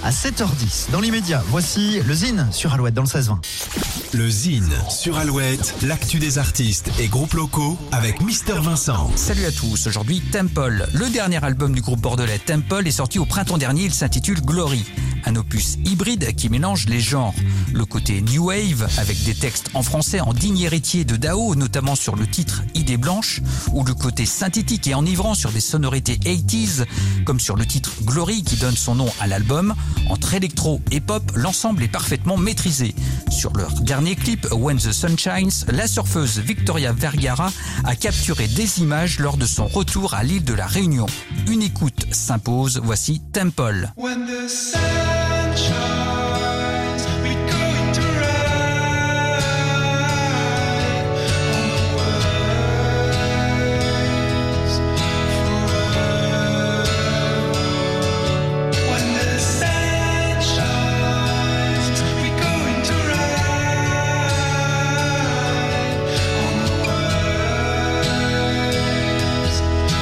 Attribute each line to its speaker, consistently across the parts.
Speaker 1: à 7h10. Dans l'immédiat, voici le Zine sur Alouette dans le 16-20.
Speaker 2: Le Zine sur Alouette, l'actu des artistes et groupes locaux avec Mister Vincent.
Speaker 3: Salut à tous, aujourd'hui Temple. Le dernier album du groupe bordelais Temple est sorti au printemps dernier, il s'intitule Glory. Un opus hybride qui mélange les genres. Le côté New Wave, avec des textes en français en digne héritier de Dao, notamment sur le titre Idée Blanche, ou le côté synthétique et enivrant sur des sonorités 80s, comme sur le titre Glory qui donne son nom à l'album. Entre électro et pop, l'ensemble est parfaitement maîtrisé. Sur leur dernier clip, When the Sun Shines, la surfeuse Victoria Vergara a capturé des images lors de son retour à l'île de la Réunion. Une écoute s'impose, voici Temple.
Speaker 4: When the sun shines, we're going to ride on the waves forever. When the sun shines, we're going to ride on the waves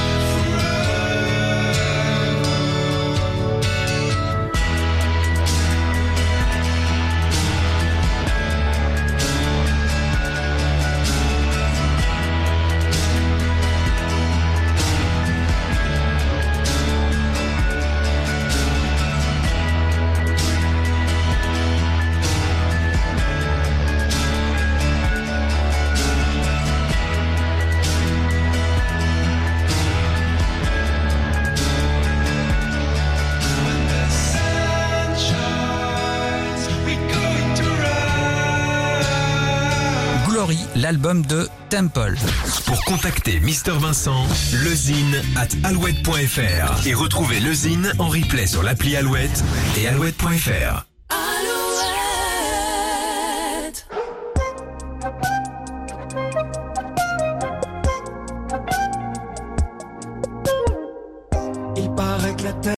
Speaker 3: Glory, l'album de Temple.
Speaker 2: Pour contacter Mister Vincent, lezine@alouette.fr et retrouver le Zine en replay sur l'appli Alouette et alouette.fr.
Speaker 4: Il paraît que la terre